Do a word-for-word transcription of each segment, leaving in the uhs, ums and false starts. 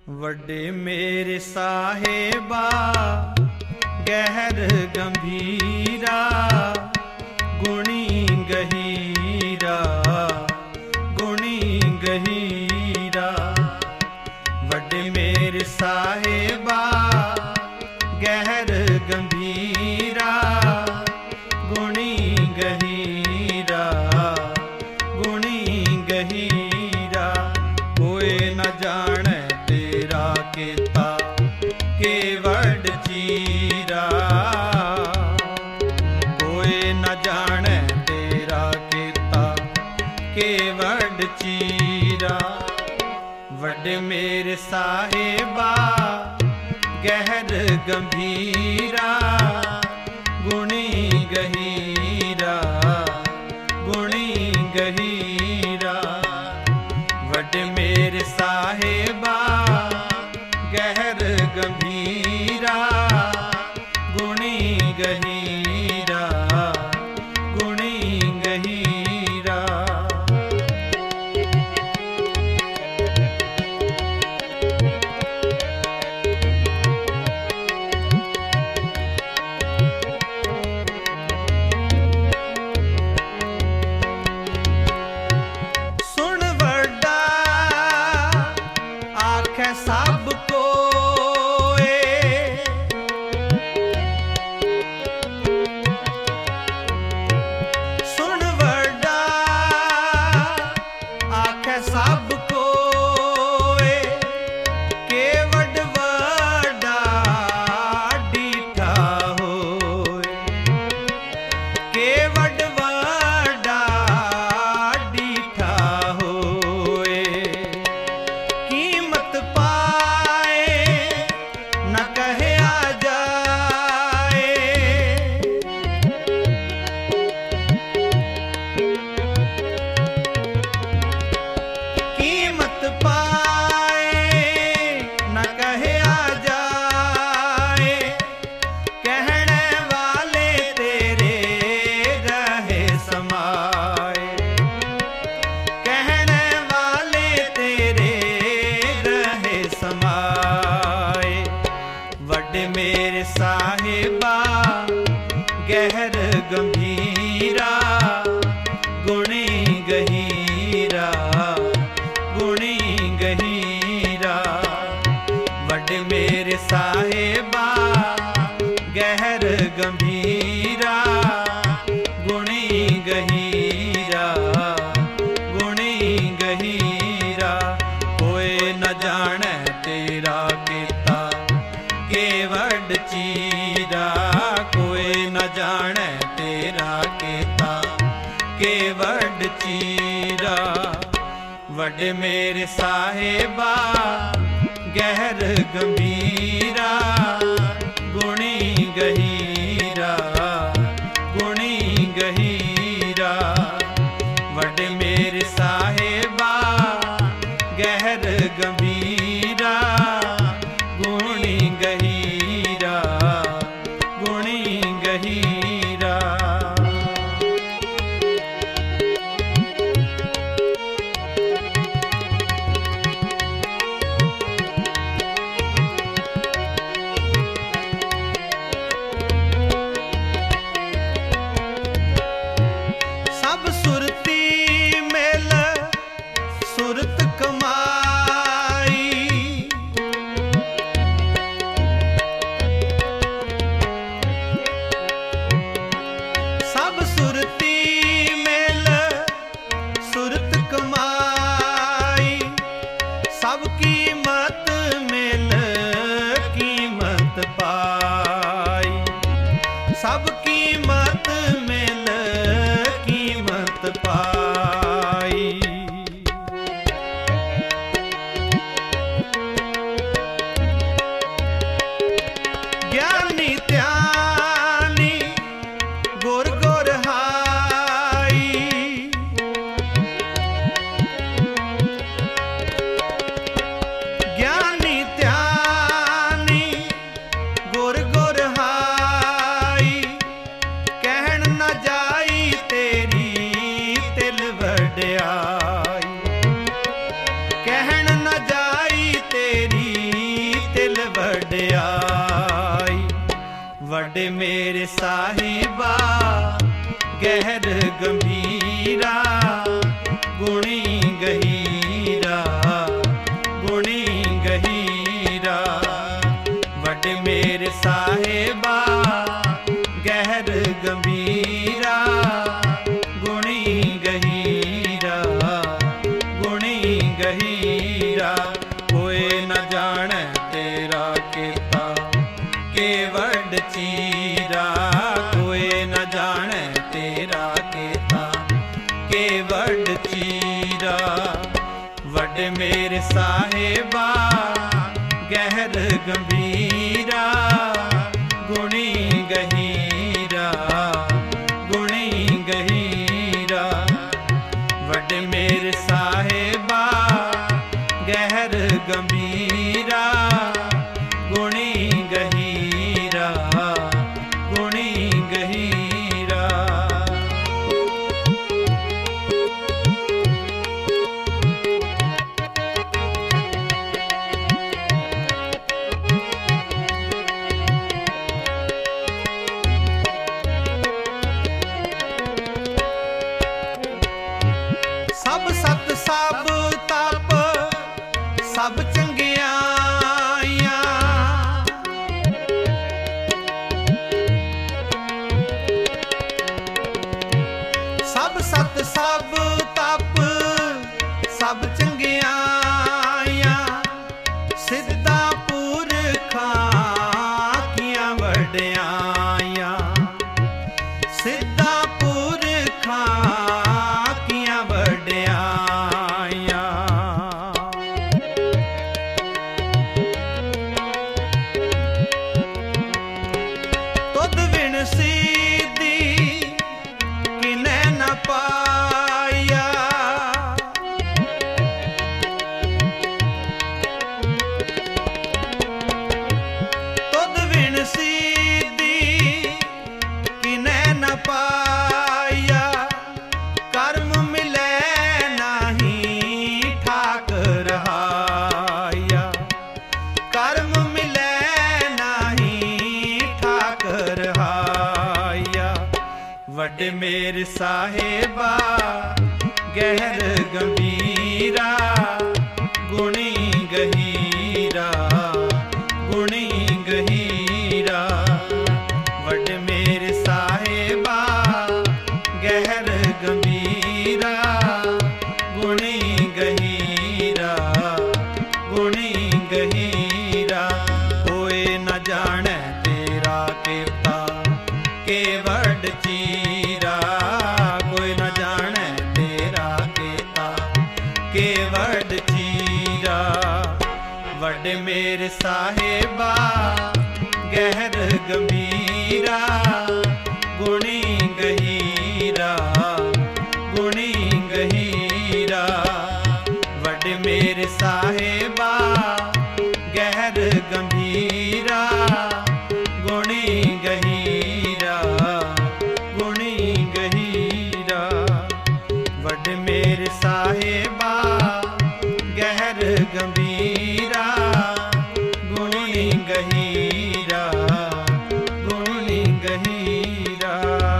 वड्डे मेरे साहेबा गहर गंभीरा गुणी गहीरा गुणी गहीरा। वड्डे मेरे साहेबा गहर गंभीरा गुणी गहीरा गुणी गहीरा। कोई न जाने तेरा केता केवड़ चीरा, कोई न जाने तेरा केता केवड़ चीरा। वड्डे मेरे साहेबा गहर गंभीरा गुणी गहीरा गुणी गहीरा। वड्डे मेरे साहेबा गहर गंभीरा गुणी गहीरा गुणी गहीरा। सुन वड्डा आखे सब सब कोए केवड़ वड्डा डीठा होए, केवड़ वड्डा डीठा होए। कीमत पाए न कहे आ जाए, कीमत पाए न कहे आ जाए। कहने वाले तेरे रहे समाए, कहने वाले तेरे रहे समाए। वड्डे मेरे साहेबा गहर गंभीरा गुणी गहीरा गुणी गहीरा। वड्डे मेरे साहेबा गहर गंभीरा गुणी गहीरा गुणी गहीरा। कोई न जाने तेरा केता केवड़ चीरा, कोई न जाने तेरा केता केवड़ चीरा। वड्डे मेरे साहेबा गहर गंभीरा गुणी गहीरा गुणी गहीरा। वड्डे मेरे साहेबा गहर गंभीरा गुणी गहीरा गुणी गहीरा। सब सुरती मेल सुरत कमाई, सब सुरती मेल सुरत कमाई। सब कीमत मेल कीमत पाई, सब कीमत मेल कीमत पाई। ज्ञानी त्यानी गुर गुर हाई, ਵੱਡੇ ਮੇਰੇ ਸਾਹਿਬਾ ਗਹਿਰ ਗੰਭੀਰਾ, ਗੁਣੀ ਗਹੀਰਾ, ਗੁਣੀ ਗਹੀਰਾ। ਵੱਡੇ ਮੇਰੇ ਸਾਹਿਬਾ ਗਹਿਰ ਗੰਭੀਰਾ, ਗੁਣੀ ਗਹੀਰਾ, ਗੁਣੀ ਗਹੀਰਾ। ਕੋਇ ਨ ਜਾਣੈ ਤੇਰਾ ਕੀਤਾ ਕੇਵਡ ਚੀਰਾ, ਕੋਇ ਨ ਜਾਣੈ ਤੇਰਾ ਕੀਤਾ ਕੇਵਡ ਚੀਰਾ। ਵੱਡੇ ਮੇਰੇ ਸਾਹਿਬਾ ਗਹਿਰ ਗੰਭੀਰਾ, ਗੁਣੀ ਗਹੀਰਾ, ਗੁਣੀ ਗਹੀਰਾ। ਵੱਡੇ ਮੇਰੇ ਸਾਹਿਬਾ ਗਹਿਰ ਗੰਭੀਰਾ, ਗੁਣੀ ਗਹੀਰਾ, ਗੁਣੀ ਗਹੀਰਾ। ਸਭ ਸਤ ਸਭ ਤਪ ਸਭ ਚੰਗਿਆਈਆਂ, ਸਭ ਸਤ ਸਭ ਤਪ ਸਭ ਚੰਗਿਆਈਆਂ। ਸਿੱਧਾ ਪੁਰਖਾਂ ਕੀਆਂ ਵਡਿਆਈਆਂ, ਸਿੱਧਾ ਪੁਰਖਾਂ ਕੀਆਂ ਵਡਿਆਈਆਂ। ਤੁਧ ਬਿਨ ਸੀਧੀ ਕਿਨੈ ਨ ਪਾਇਆ, ਤੁਧ ਬਿਨ ਸੀਧੀ ਕਿਨੈ ਨ ਪਾਇਆ। ਕਰਮ ਮਿਲੈ ਨਾਹੀ ਠਾਕ ਰਹਾਇਆ, ਕਰਮ ਮਿਲੈ ਨਾਹੀ ਠਾਕ ਰਹਾਇਆ। ਵੱਡੇ ਮੇਰੇ ਸਾਹਿਬਾ ਗਹਿਰ ਗੰਭੀਰਾ, ਗੁਣੀ ਗਹੀਰਾ, ਗੁਣੀ ਗਹੀਰਾ। ਵੱਡੇ ਮੇਰੇ ਸਾਹਿਬਾ ਗਹਿਰ ਗੰਭੀਰਾ, ਗੁਣੀ ਗਹੀਰਾ, ਗੁਣੀ ਗਹੀਰਾ। ਕੋਇ ਨ ਜਾਣੈ ਤੇਰਾ ਕੀਤਾ ਕੇਵਡ ਚੀਰਾ, ਕੋਇ ਨ ਜਾਣੈ ਤੇਰਾ ਕੀਤਾ ਕੇਵਡ ਚੀਰਾ। ਵੱਡੇ ਮੇਰੇ ਸਾਹਿਬਾ ਗਹਿਰ ਗੰਭੀਰਾ, ਗੁਣੀ ਗਹੀਰਾ, ਗੁਣੀ ਗਹੀਰਾ। ਵੱਡੇ ਮੇਰੇ ਸਾਹਿਬਾ ਗਹਿਰ ਗੰਭੀਰਾ, ਗੁਣੀ ਗਹੀਰਾ, ਗੁਣੀ ਗਹੀਰਾ। ਵੱਡੇ ਮੇਰੇ ਸਾਹਿਬਾ ਗਹਿਰ ਗੰਭੀਰਾ, ਗੁਣੀ ਗਹੀਰਾ, ਗੁਣੀ ਗਹੀਰਾ।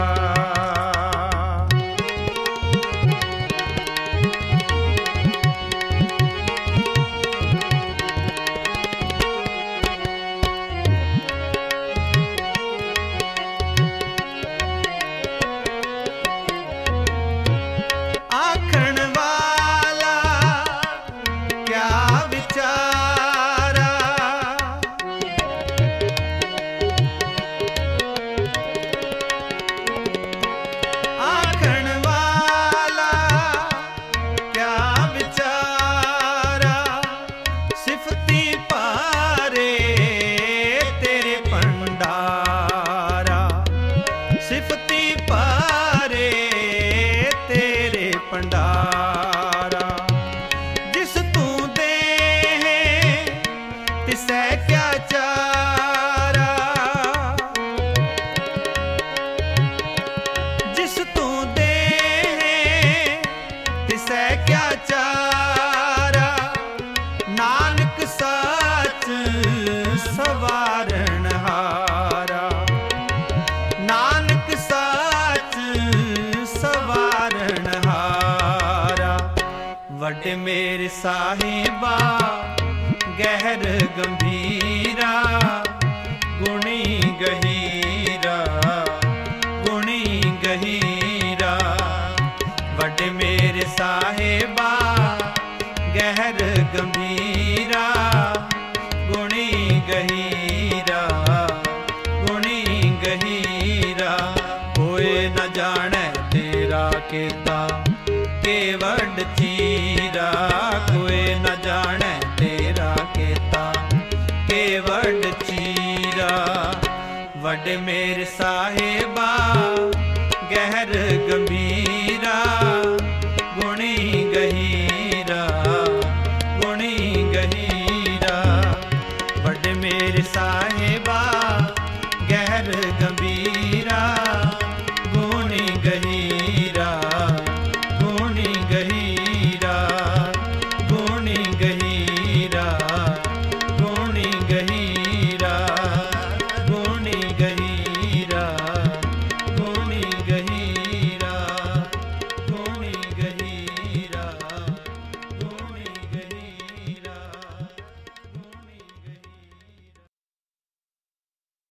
ਆਖਣ ਵਾਲਾ ਕਿਆ ਵਿਚਾਰਾ, ਆਖਣ ਵਾਲਾ ਕਿਆ ਵਿਚਾਰਾ। ਸਿਫਤੀ ਭਾਰੇ ਤੇਰੇ ਭੰਡਾਰਾ, ਸਿਫਤੀ ਭਾਰੇ ਤੇਰੇ ਭੰਡਾਰਾ। ਜਿਸ ਤੂੰ ਦੇਹ वड्डे मेरे साहिबा गहर गंभीरा, गुणी गहीरा गुणी गहीरा। वड्डे मेरे साहिबा गहर गंभीरा, गुणी गहीरा गुणी गहीरा। कोई न जाने तेरा केता के वड चीरा, कोई न जाने तेरा केता के वड चीरा। वड मेरे साहिबा गहर गंभीरा,